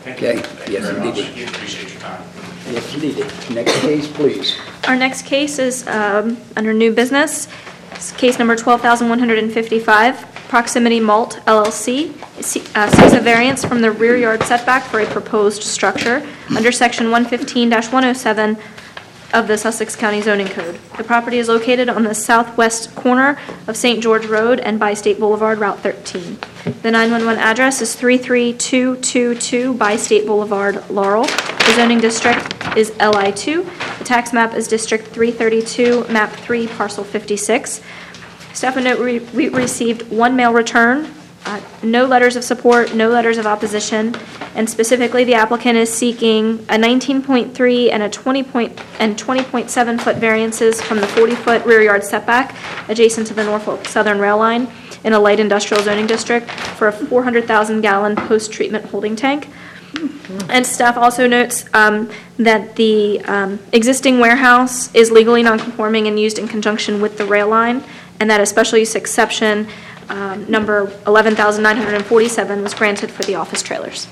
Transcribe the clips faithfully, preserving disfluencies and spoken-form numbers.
Okay, Thank you yes, very much. indeed. Appreciate your time. Yes, indeed. Next case, please. Our next case is um, under new business. It's case number twelve thousand one hundred fifty-five, Proximity Malt L L C, se- uh, seeks a variance from the rear yard setback for a proposed structure under section one fifteen dash one oh seven of the Sussex County Zoning Code. The property is located on the southwest corner of Saint George Road and By State Boulevard, Route thirteen. The nine one one address is three three two two two By State Boulevard, Laurel. The zoning district is L I two. The tax map is District three thirty-two, Map three, Parcel fifty-six. Staff would note we we received one mail return, uh, no letters of support, no letters of opposition, and specifically the applicant is seeking a nineteen point three and a twenty point and twenty point seven foot variances from the forty foot rear yard setback adjacent to the Norfolk Southern Rail Line in a light industrial zoning district for a four hundred thousand gallon post-treatment holding tank. And staff also notes um, that the um, existing warehouse is legally non-conforming and used in conjunction with the rail line, and that a special use exception um, number eleven thousand nine hundred forty-seven was granted for the office trailers.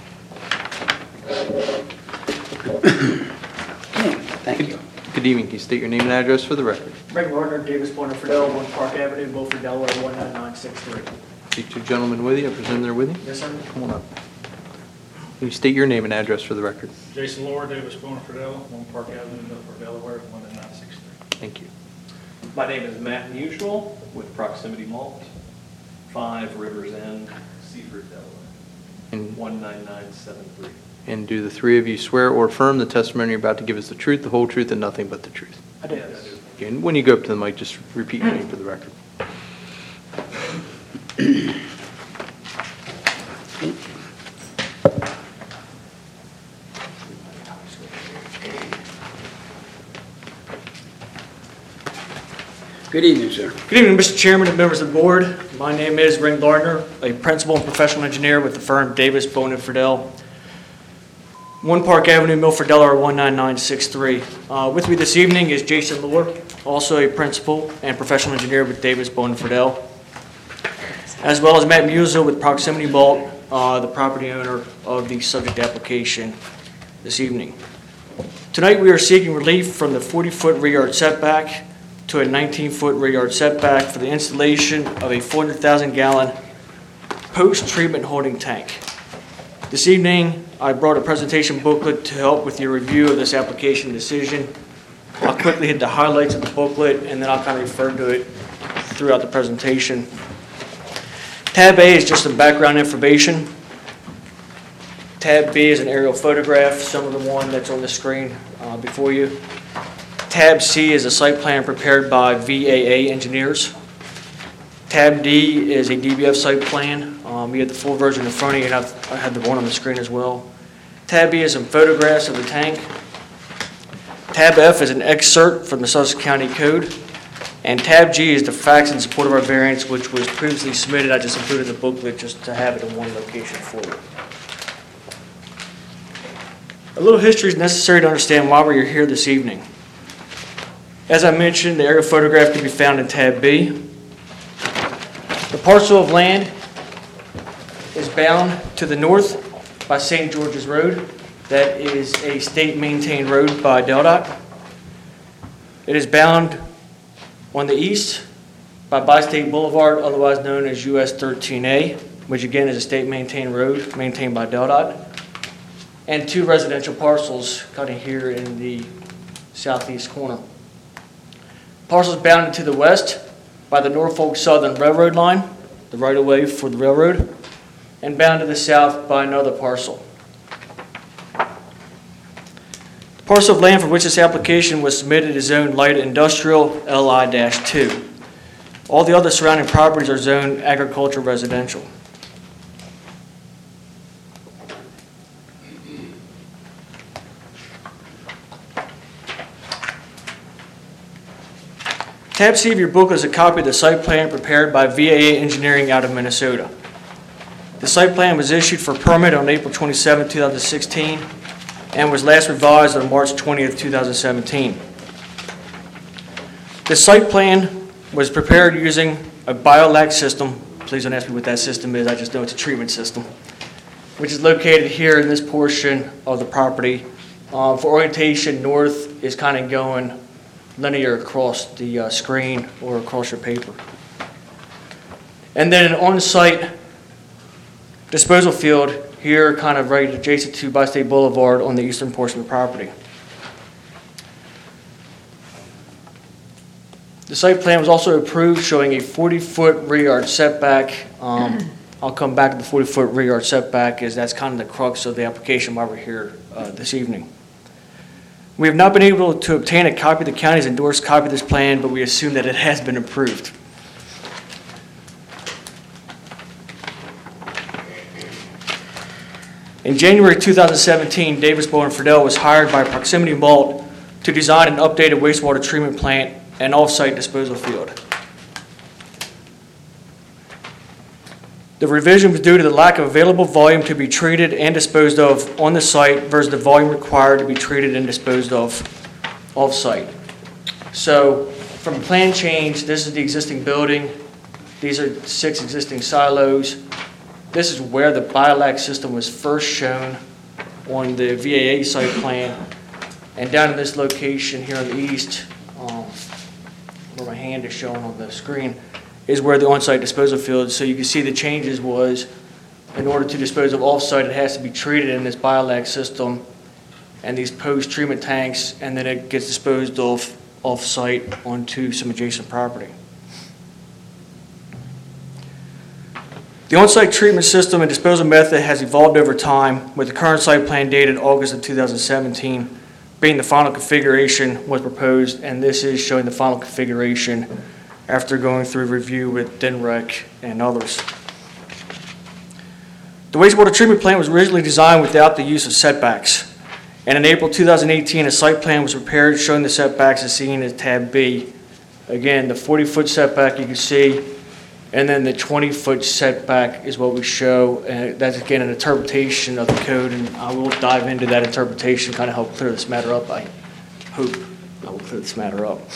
Okay, thank you. Good evening. Can you state your name and address for the record? Greg Gardner, Davis Pointer Fidel, One Park Avenue, Milford, Delaware, one nine nine six three. The two gentlemen with you, I presume they're with you? Yes, sir. Come on up. Can you state your name and address for the record? Jason Lohr, Davis Bona Fidel, One Park Avenue, Milford, Delaware, one nine nine six three. Thank you. My name is Matt Mutual with Proximity Malt, five Rivers End, Seaford, Delaware, And, one nine nine seven three. and do the three of you swear or affirm the testimony you're about to give is the truth, the whole truth, and nothing but the truth? I did. Yes. Okay, and when you go up to the mic, just repeat your name for the record. Good evening, sir. Good evening, Mister Chairman and members of the board. My name is Greg Gardner, a principal and professional engineer with the firm Davis Bona Fidel, One Park Avenue, Milford, Delaware, one nine nine six three. Uh, with me this evening is Jason Lohr, also a principal and professional engineer with Davis Bona Fidel, as well as Matt Musil with Proximity Malt, uh, the property owner of the subject application this evening. Tonight we are seeking relief from the forty foot rear yard setback to a nineteen foot rear yard setback for the installation of a four hundred thousand gallon post-treatment holding tank. This evening, I brought a presentation booklet to help with your review of this application decision. I'll quickly hit the highlights of the booklet, and then I'll kind of refer to it throughout the presentation. Tab A is just some background information. Tab B is an aerial photograph, similar to the one that's on the screen uh, before you. Tab C is a site plan prepared by V A A engineers. Tab D is a D B F site plan. Um, you have the full version in front of you, and I've, I have the one on the screen as well. Tab E is some photographs of the tank. Tab F is an excerpt from the Sussex County Code. And Tab G is the facts in support of our variance, which was previously submitted. I just included the booklet just to have it in one location for you. A little history is necessary to understand why we're here this evening. As I mentioned, the aerial photograph can be found in Tab B. The parcel of land is bound to the north by Saint George's Road. That is a state-maintained road by DelDOT. It is bound on the east by By State Boulevard, otherwise known as U S thirteen A, which again is a state-maintained road maintained by DelDOT, and two residential parcels cutting here in the southeast corner. Parcels bounded to the west by the Norfolk Southern Railroad line, the right-of-way for the railroad, and bound to the south by another parcel. The parcel of land for which this application was submitted is zoned light industrial L I two. All the other surrounding properties are zoned agricultural residential. Tab C of your book is a copy of the site plan prepared by V A A Engineering out of Minnesota. The site plan was issued for permit on April twenty-seventh, two thousand sixteen, and was last revised on March twentieth, two thousand seventeen. The site plan was prepared using a BioLac system. Please don't ask me what that system is, I just know it's a treatment system. which is located here in this portion of the property. Uh, For orientation, north is kind of going linear across the uh, screen or across your paper. And then an on-site disposal field here, kind of right adjacent to Bi-State Boulevard on the eastern portion of the property. The site plan was also approved showing a forty-foot rear yard setback. Um, I'll come back to the forty-foot rear yard setback, as that's kind of the crux of the application while we're here uh, this evening. We have not been able to obtain a copy of the county's endorsed copy of this plan, but we assume that it has been approved. In January two thousand seventeen, Davis Bowen Friedel was hired by Proximity Malt to design an updated wastewater treatment plant and off-site disposal field. The revision was due to the lack of available volume to be treated and disposed of on the site versus the volume required to be treated and disposed of off-site. So from a plan change, this is the existing building. These are six existing silos. This is where the Biolac system was first shown on the V A A site plan. And down in this location here on the east, um, where my hand is shown on the screen, is where the on-site disposal field is. So you can see the changes was, in order to dispose of off-site, it has to be treated in this Biolac system and these post-treatment tanks, and then it gets disposed of off-site onto some adjacent property. The on-site treatment system and disposal method has evolved over time, with the current site plan dated August of two thousand seventeen being the final configuration was proposed, and this is showing the final configuration after going through review with D N R E C and others. The wastewater treatment plant was originally designed without the use of setbacks, and in April two thousand eighteen, a site plan was prepared showing the setbacks as seen as tab B. Again, the forty-foot setback you can see, and then the twenty-foot setback is what we show. And that's, again, an interpretation of the code, and I will dive into that interpretation, kind of help clear this matter up. I hope I will clear this matter up.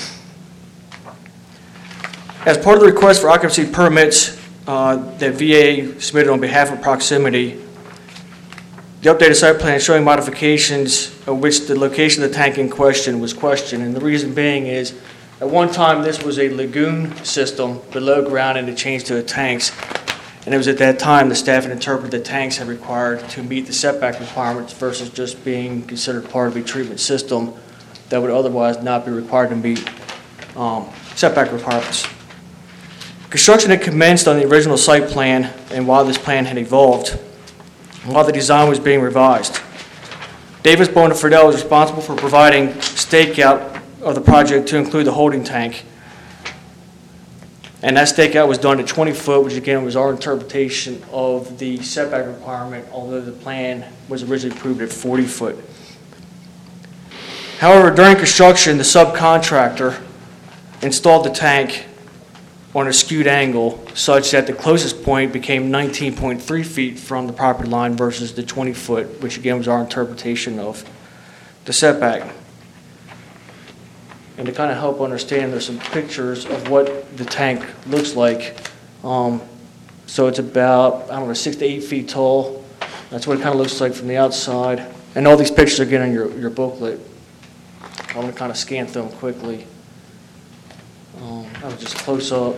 As part of the request for occupancy permits uh, that V A submitted on behalf of Proximity, the updated site plan showing modifications of which the location of the tank in question was questioned. And the reason being is, at one time, this was a lagoon system below ground, and it changed to a tanks. And it was at that time the staff had interpreted the tanks had required to meet the setback requirements versus just being considered part of a treatment system that would otherwise not be required to meet um, setback requirements. Construction had commenced on the original site plan, and while this plan had evolved, while the design was being revised, Davis Bowen Friedel was responsible for providing stakeout of the project to include the holding tank. And that stakeout was done at twenty foot, which again was our interpretation of the setback requirement, although the plan was originally approved at forty foot. However, during construction, the subcontractor installed the tank on a skewed angle such that the closest point became nineteen point three feet from the property line versus the twenty foot, which again was our interpretation of the setback. And to kind of help understand, there's some pictures of what the tank looks like. Um, so it's about, I don't know, six to eight feet tall. That's what it kind of looks like from the outside. And all these pictures are again in your, your booklet. I'm going to kind of scan through them quickly. Um, that was just close up.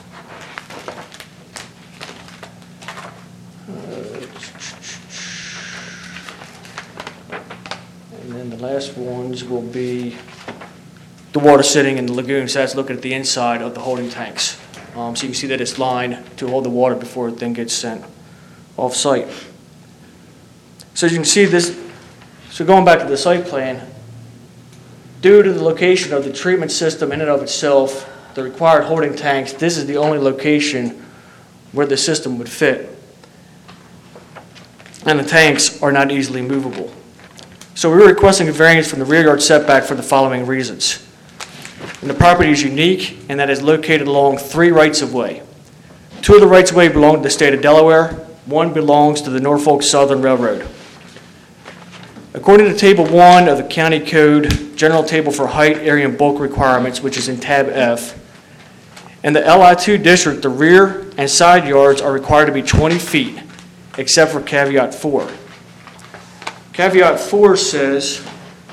Uh, and then the last ones will be the water sitting in the lagoon, so that's looking at the inside of the holding tanks. Um, so you can see that it's lined to hold the water before it then gets sent off-site. So as you can see this, so going back to the site plan, due to the location of the treatment system in and of itself, the required holding tanks, this is the only location where the system would fit. And the tanks are not easily movable. So we're requesting a variance from the rear yard setback for the following reasons. And the property is unique in that it is located along three rights-of-way. Two of the rights-of-way belong to the state of Delaware. One belongs to the Norfolk Southern Railroad. According to Table one of the County Code, General Table for Height, Area, and Bulk Requirements, which is in Tab F, in the L I two district, the rear and side yards are required to be twenty feet, except for caveat four. Caveat four says,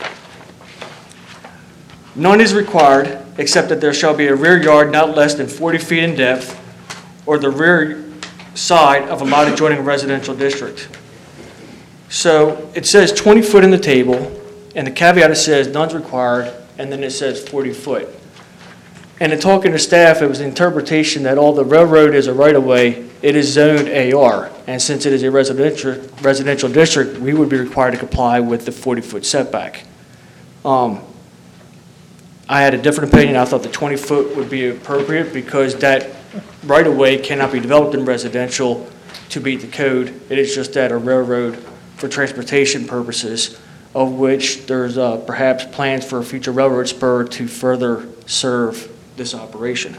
none is required except that there shall be a rear yard not less than forty feet in depth or the rear side of a lot adjoining a residential district. So it says twenty foot in the table, and the caveat it says none's required, and then it says forty foot. And in talking to staff, it was the interpretation that all the railroad is a right-of-way, it is zoned A R. And since it is a residential, residential district, we would be required to comply with the forty foot setback. Um, I had a different opinion. I thought the twenty foot would be appropriate because that right-of-way cannot be developed in residential to beat the code. It is just at a railroad for transportation purposes, of which there's uh, perhaps plans for a future railroad spur to further serve this operation.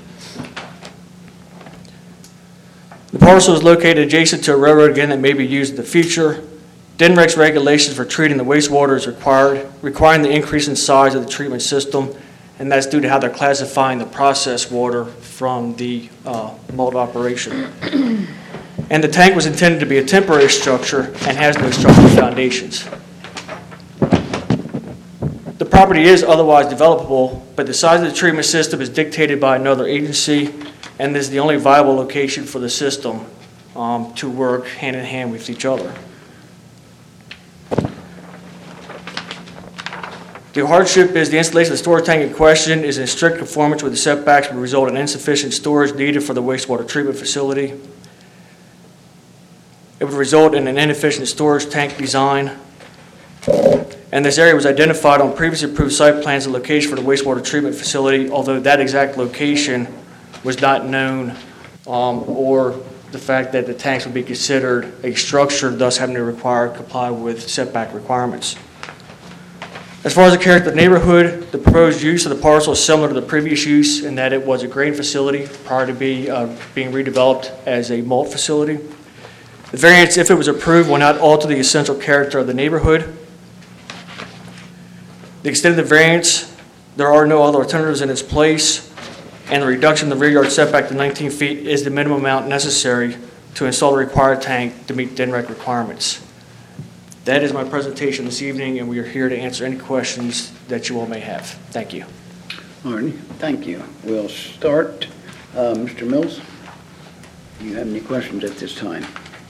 The parcel is located adjacent to a railroad, again, that may be used in the future. D N R E C's regulations for treating the wastewater is required, requiring the increase in size of the treatment system, and that's due to how they're classifying the processed water from the uh, mold operation. And the tank was intended to be a temporary structure and has no structural foundations. The property is otherwise developable, but the size of the treatment system is dictated by another agency, and this is the only viable location for the system um, to work hand in hand with each other. The hardship is the installation of the storage tank in question is in strict conformance with the setbacks but result in insufficient storage needed for the wastewater treatment facility. It would result in an inefficient storage tank design. And this area was identified on previously approved site plans and location for the wastewater treatment facility, although that exact location was not known, um, or the fact that the tanks would be considered a structure, thus having to require comply with setback requirements. As far as the character of the neighborhood, the proposed use of the parcel is similar to the previous use in that it was a grain facility prior to be, uh, being redeveloped as a malt facility. The variance, if it was approved, will not alter the essential character of the neighborhood. The extent of the variance, there are no other alternatives in its place, and the reduction of the rear yard setback to nineteen feet is the minimum amount necessary to install the required tank to meet D N R E C requirements. That is my presentation this evening, and we are here to answer any questions that you all may have. Thank you. All right, thank you. We'll start. Uh, Mister Mills, do you have any questions at this time?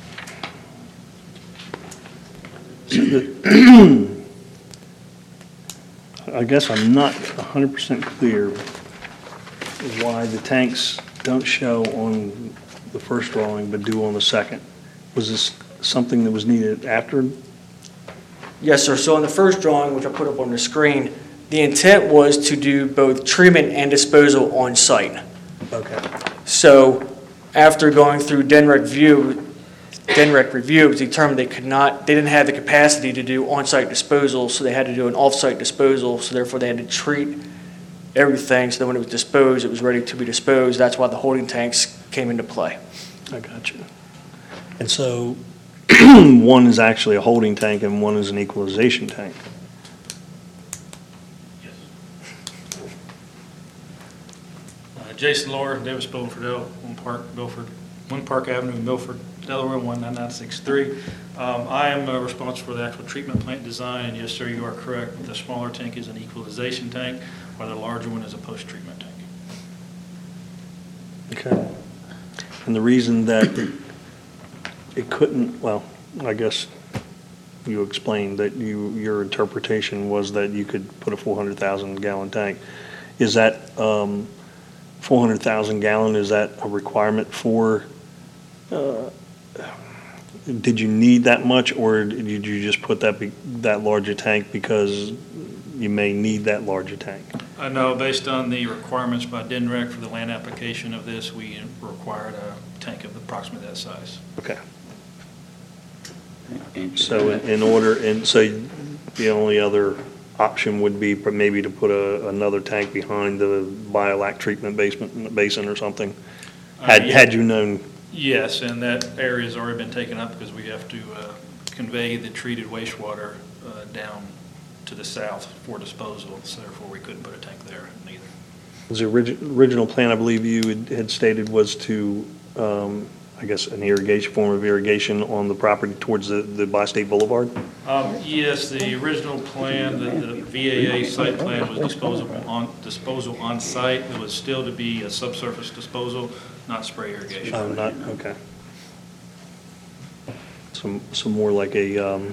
I guess I'm not one hundred percent clear why the tanks don't show on the first drawing but do on the second. Was this something that was needed after? Yes, sir. So on the first drawing, which I put up on the screen, the intent was to do both treatment and disposal on site. Okay. So after going through D N R E C view, D N R E C review, it was determined they could not, they didn't have the capacity to do on-site disposal, so they had to do an off-site disposal, so therefore they had to treat everything, so that when it was disposed, it was ready to be disposed. That's why the holding tanks came into play. I got you. And so one is actually a holding tank and one is an equalization tank. Uh, Jason Lohr, Davis Bowden Fidel, One Park, Milford, One Park Avenue, Milford, Delaware, one nine nine six three. Um, I am uh, responsible for the actual treatment plant design, and yes, sir, you are correct. The smaller tank is an equalization tank, while the larger one is a post-treatment tank. Okay. And the reason that it, it couldn't, well, I guess you explained that you, your interpretation was that you could put a four hundred thousand gallon tank. Is that um, four hundred thousand gallon, is that a requirement for, uh, did you need that much, or did you just put that, be, that larger tank because you may need that larger tank? I know based on the requirements by D N R E C for the land application of this, we required a tank of approximately that size. Okay. And So in in order, and so the only other option would be for maybe to put a, another tank behind the biolac treatment basement, basin or something, had, Uh, yeah. had you known. Yes, and that area has already been taken up because we have to uh, convey the treated wastewater uh, down to the south for disposal, so therefore we couldn't put a tank there neither. The origi- original plan, I believe you had- had stated, was to, um, I guess, an irrigation, form of irrigation on the property towards the, the Bi-State Boulevard? Um, Yes, the original plan, the the V A A site plan was disposal on, disposal on site. It was still to be a subsurface disposal, not spray irrigation. Oh, not, okay. Some, some more like a, um,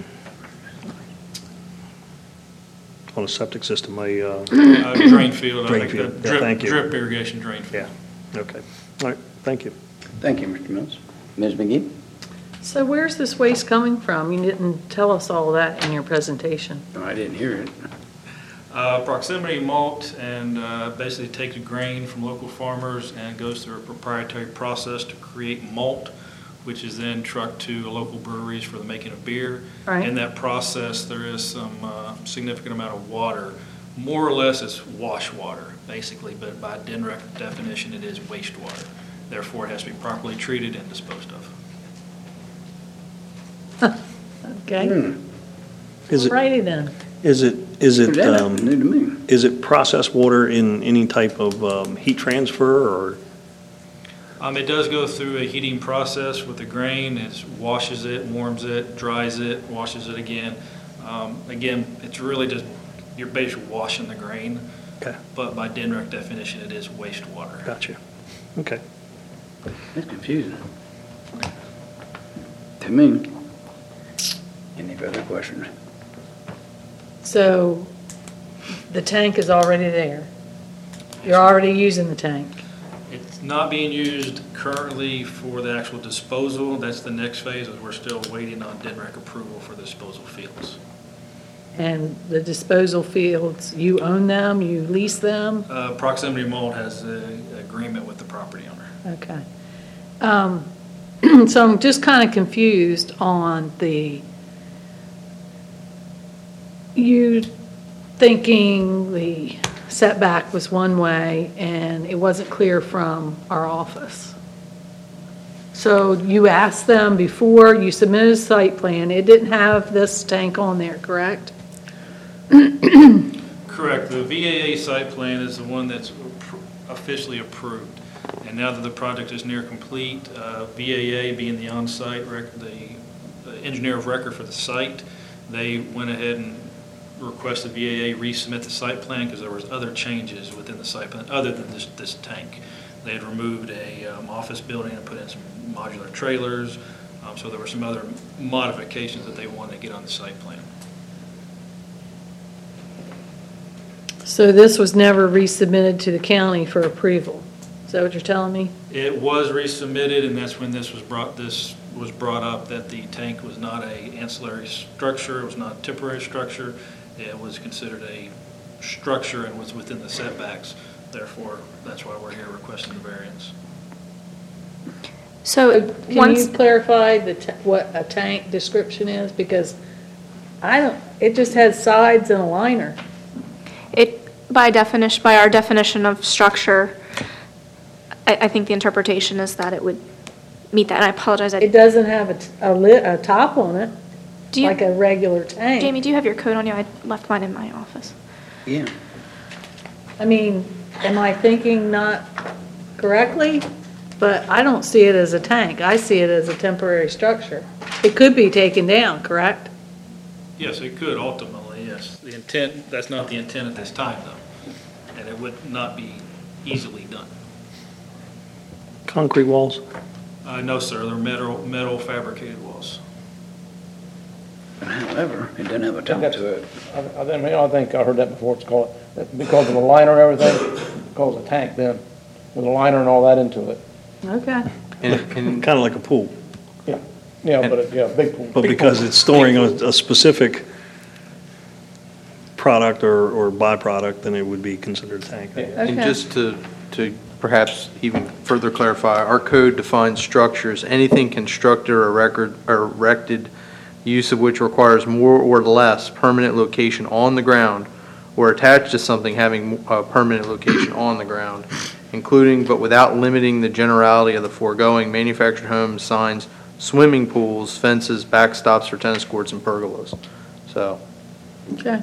on a septic system, a, uh, Uh, Drain field, I Drain think, field. the Yeah, thank drip, you. drip irrigation drain field. yeah, okay. All right, thank you. Thank you, Mister Mills. Miz McGee? So where's this waste coming from? You didn't tell us all that in your presentation. No, I didn't hear it. Uh, Proximity malt, and uh, basically takes grain from local farmers and goes through a proprietary process to create malt, which is then trucked to local breweries for the making of beer. Right. In that process, there is some uh, significant amount of water. More or less, it's wash water, basically, but by D N R E C definition, it is wastewater. Therefore, it has to be properly treated and disposed of. Okay, Hmm. Is it, righty then. is it, is it, That's um, new to me. is it processed water in any type of um, heat transfer, or? Um, it does go through a heating process with the grain. It washes it, warms it, dries it, washes it again. Um, again, it's really just, you're basically washing the grain, Okay, but by D N R E C definition, it is wastewater. gotcha. Okay. That's confusing. To me. Any further questions? So the tank is already there. You're already using the tank. It's not being used currently for the actual disposal. That's the next phase, as we're still waiting on D N R E C approval for the disposal fields. And the disposal fields, you own them, you lease them? Uh, Proximity Malt has an agreement with the property owner. Okay. Um, So I'm just kind of confused on the, you thinking the setback was one way and it wasn't clear from our office. So you asked them before you submitted a site plan, it didn't have this tank on there, correct? Correct. The V A A site plan is the one that's appro- officially approved. And now that the project is near complete, uh, V A A being the on-site, rec- the the engineer of record for the site, they went ahead and requested V A A resubmit the site plan because there was other changes within the site plan other than this, this tank. They had removed a um, office building and put in some modular trailers. Um, So there were some other modifications that they wanted to get on the site plan. So this was never resubmitted to the county for approval? Is that what you're telling me? It was resubmitted, and that's when this was brought, this was brought up, that the tank was not a ancillary structure, it was not a temporary structure. It was considered a structure and was within the setbacks. Therefore, that's why we're here requesting the variance. So Can once, you clarify the, ta- what a tank description is? Because I don't, it just has sides and a liner. it, by definition, by our definition of structure, I, I think the interpretation is that it would meet that, and I apologize. I- It doesn't have a, t- a lit, a top on it, Do you, like a regular tank. Jamie, do you have your code on you? I left mine in my office. Yeah. I mean, am I thinking not correctly? But I don't see it as a tank. I see it as a temporary structure. It could be taken down, correct? Yes, it could ultimately, yes. The intent, that's not the intent at this time, though, and it would not be easily done. Concrete walls? Uh, No, sir, they're metal, metal fabricated walls. However, it doesn't have a top to it. I, I think- I think I heard that before, it's called, because of the liner and everything, calls a tank then, with a liner and all that into it. Okay. And it can, Kind of like a pool, Yeah, yeah, but, it- yeah, big pool. but big because pool. it's storing a, a specific product or, or byproduct, then it would be considered a tank. I guess. and Okay. just to, to perhaps even further clarify, our code defines structures, anything constructed or record, or erected, use of which requires more or less permanent location on the ground, or attached to something having a permanent location on the ground, including but without limiting the generality of the foregoing, manufactured homes, signs, swimming pools, fences, backstops for tennis courts, and pergolas. So, Okay.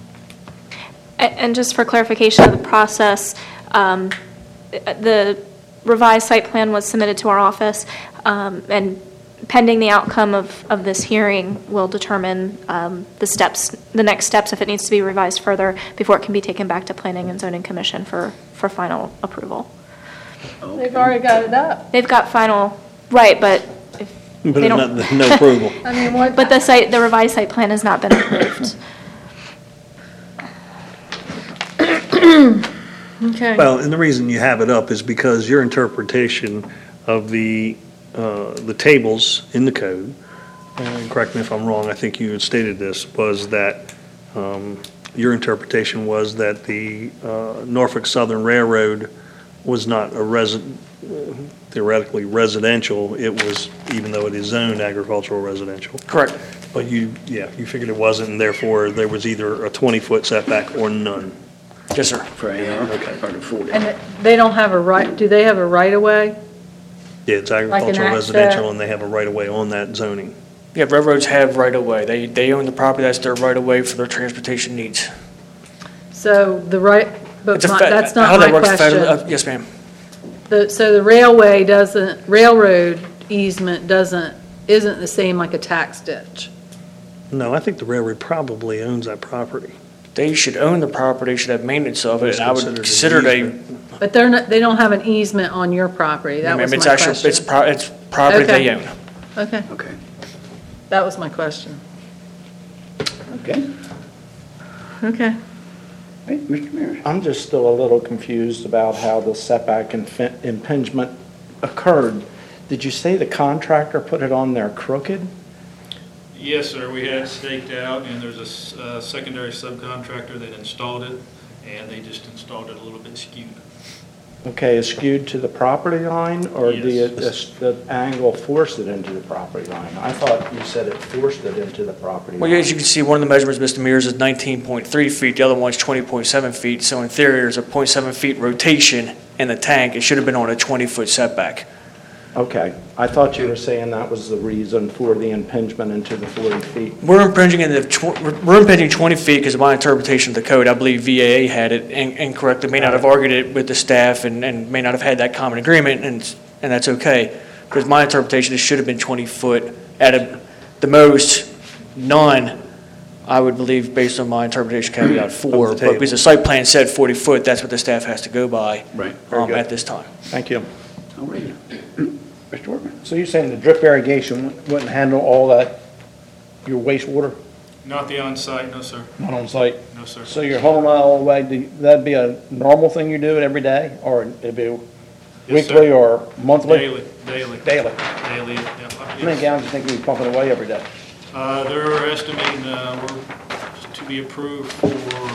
A- And just for clarification of the process, um, the revised site plan was submitted to our office, um, and pending the outcome of, of this hearing, we'll determine um, the steps, the next steps, if it needs to be revised further, before it can be taken back to Planning and Zoning Commission for, for final approval. They've already got it up. They've got final, right, but if But they don't, no no approval. I mean, what? but the site, the revised site plan has not been approved. Okay. Well, and the reason you have it up is because your interpretation of the, uh, the tables in the code, and correct me if I'm wrong, I think you had stated this, was that um, your interpretation was that the uh, Norfolk Southern Railroad was not a resi- theoretically residential, it was, even though it is zoned agricultural residential. Correct. But you, yeah, you figured it wasn't, and therefore there was either a twenty-foot setback or none. Yes, sir. For A R, or the forty. And they don't have a right, do they have a right-of-way? Yeah, it's Like an agricultural access- residential, and they have a right-of-way on that zoning. Yeah, railroads have right-of-way. They, they own the property, that's their right-of-way for their transportation needs. So the right, but It's a my- fe- that's how not that my works federally- question. uh, Yes, ma'am. The- So the railway doesn't, railroad easement doesn't, isn't the same like a tax ditch? No, I think the railroad probably owns that property. They should own the property, should have maintenance of it, It's and I would considered an consider it a, easement. But they're not, they don't have an easement on your property, that ma'am, was my it's actually, it's, question. pro- it's property they Okay. own. Okay, Okay, that was my question. okay. Okay. Hey, Mister Mayor. I'm just still a little confused about how the setback infi- impingement occurred. Did you say the contractor put it on there crooked? Yes, sir, we had it staked out, and there's a s- uh, secondary subcontractor that installed it, and they just installed it a little bit skewed. Okay, is skewed to the property line, or the, Yes. the angle forced it into the property line? I thought you said it forced it into the property line. Well, yeah, as you can see, one of the measurements, Mister Mears, is nineteen point three feet, the other one's twenty point seven feet, so in theory, there's a zero point seven feet rotation in the tank. It should have been on a twenty-foot setback. Okay, I thought you were saying that was the reason for the impingement into the forty feet. We're impinging in the, tw- we're impinging twenty feet because of my interpretation of the code. I believe V A A had it in- incorrect. They may not have argued it with the staff and, and may not have had that common agreement, and, and that's okay. Because my interpretation, it should have been twenty foot at a, the most, none, I would believe, based on my interpretation caveat four. Of the But table. because the site plan said forty foot, that's what the staff has to go by Right. Very um, good. at this time. Thank you. All right. Mister Workman. So you're saying the drip irrigation wouldn't handle all that, your wastewater, Not the on-site, no, sir, not on site? no, sir. So you're hauling that all the way, do- that'd be a normal thing you do it every day, or it'd be Yes, sir. weekly or monthly? Daily, daily. Daily. Daily, yeah. How many gallons do you think you'd be pumping away every day? Uh, they're estimating, uh, we're to be approved for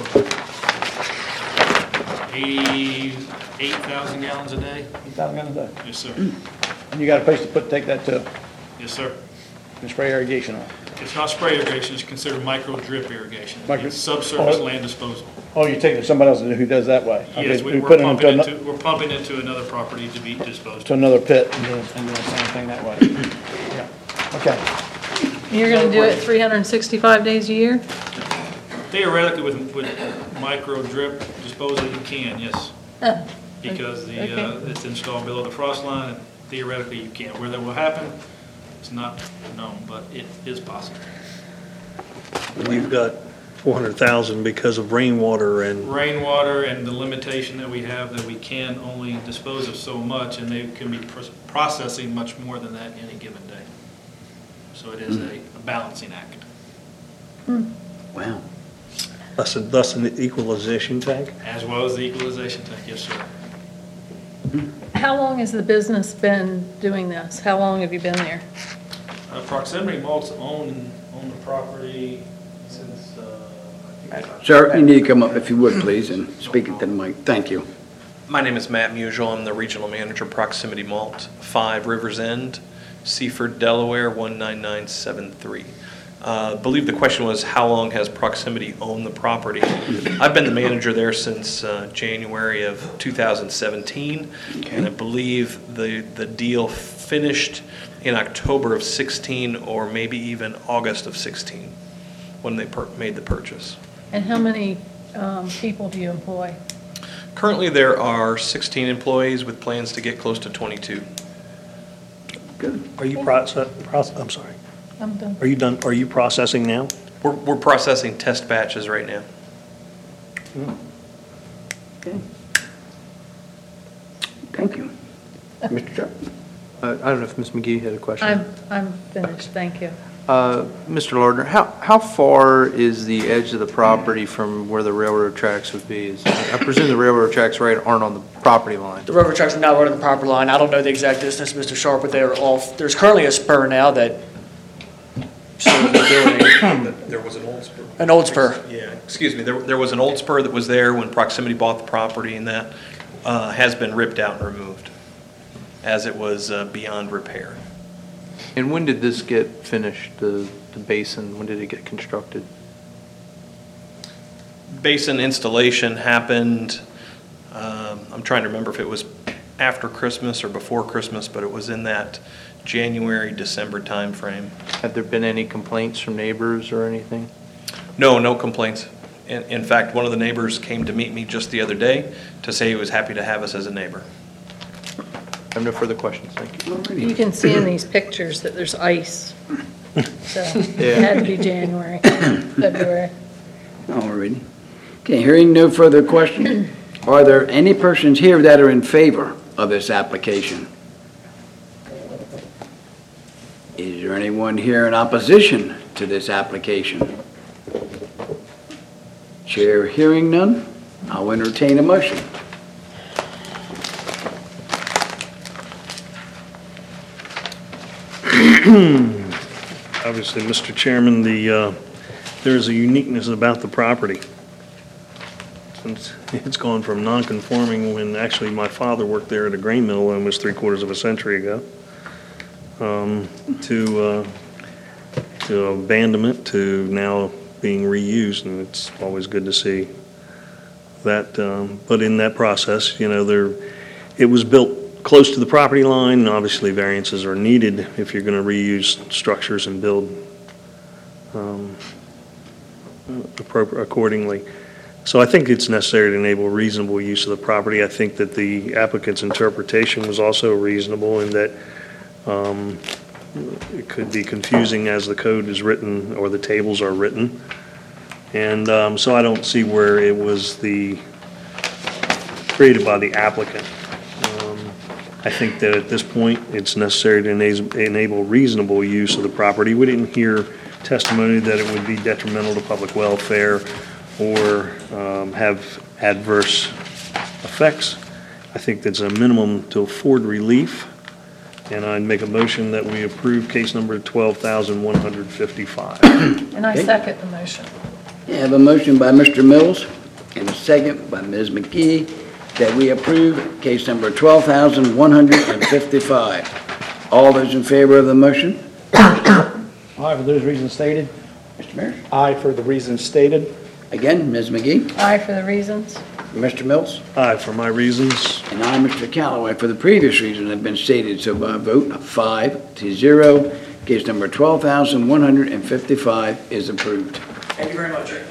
eighty-eight thousand gallons a day. eight thousand gallons a day. Yes, sir. And you got a place to put, take that to, Yes, sir. and spray irrigation on? It's not spray irrigation, it's considered micro drip irrigation. Micro- It's subsurface Oh. land disposal. Oh, you're taking it to somebody else who does that way? Yes, Okay, we- you're we're putting them pumping to ano- into, we're pumping into another property to be disposed to of. another pit and doing, and doing the same thing that way? Yeah, okay. You're gonna do it three hundred sixty-five days a year? Theoretically, with, with micro drip disposal, you can, yes. Oh, Because the, okay. uh, it's installed below the frost line, and theoretically you can. Where that will happen, it's not known, but it is possible. You've got four hundred thousand because of rainwater and, Rainwater and the limitation that we have that we can only dispose of so much, and they can be pr- processing much more than that any given day. So it is a a balancing act. Wow. thus, thus an equalization tank. As well as the equalization tank, yes, sir. How long has the business been doing this? How long have you been there? Uh, Proximity Malt's owned, owned the property since, uh, I think it's Sir, you need to come up if you would, please, and speak into the mic. Thank you. My name is Matt Musial. I'm the regional manager, Proximity Malt, five Rivers End, Seaford, Delaware, one nine nine seven three. Uh, I believe the question was, how long has Proximity owned the property? I've been the manager there since uh, January of two thousand seventeen, Okay. and I believe the, the deal finished in October of sixteen, or maybe even August of sixteen, when they per- made the purchase. And how many um, people do you employ? Currently, there are sixteen employees with plans to get close to twenty-two. Good. Are you process, proce- I'm sorry, I'm done. are you done, are you processing now? We're, we're processing test batches right now. Okay. Thank you. Mister Chuck? Uh, I don't know if Miz McGee had a question. I'm, I'm finished, thank you. Uh, Mister Lardner, how, how far is the edge of the property from where the railroad tracks would be? Is- I presume the railroad tracks, right, aren't on the property line? The railroad tracks are not right on the property line. I don't know the exact distance, Mister Sharp, but they are off. There's currently a spur now that, so the building, There was an old spur. an old spur. Yeah, excuse me, there, there was an old spur that was there when Proximity bought the property, and that uh, has been ripped out and removed, as it was uh, beyond repair. And when did this get finished, the, the basin, when did it get constructed? Basin installation happened, um, I'm trying to remember if it was after Christmas or before Christmas, but it was in that January, December timeframe. Have there been any complaints from neighbors or anything? No, no complaints. In, in fact, one of the neighbors came to meet me just the other day to say he was happy to have us as a neighbor. I have no further questions, thank you. Alrighty. You can see in these pictures that there's ice. So it Yeah. had to be January, February. Alrighty. Okay, hearing no further question, are there any persons here that are in favor of this application? Is there anyone here in opposition to this application? Chair hearing none, I'll entertain a motion. Obviously, Mister Chairman, the, uh, there's a uniqueness about the property. Since it's gone from non-conforming when actually my father worked there at a grain mill almost three quarters of a century ago, um, to, uh, to abandonment, to now being reused, and it's always good to see that. um, But in that process, you know, there, it was built close to the property line, and obviously variances are needed if you're going to reuse structures and build um, appropri- accordingly. So I think it's necessary to enable reasonable use of the property. I think that the applicant's interpretation was also reasonable in that um, it could be confusing as the code is written or the tables are written. And um, so I don't see where it was the, created by the applicant. I think that at this point, it's necessary to ena- enable reasonable use of the property. We didn't hear testimony that it would be detrimental to public welfare or um, have adverse effects. I think that's a minimum to afford relief, and I'd make a motion that we approve case number twelve thousand one hundred fifty-five. And I Okay. second the motion. I have a motion by Mister Mills and a second by Miz McGee that we approve case number twelve thousand one hundred fifty-five. All those in favor of the motion? Aye, for those reasons stated. Mister Mayor? Aye, for the reasons stated. Again, Miz McGee? Aye for the reasons. Mister Mills? Aye, for my reasons. And I, Mister Callaway, for the previous reason have been stated, so by a vote of five to zero, case number twelve thousand one hundred fifty-five is approved. Thank you very much.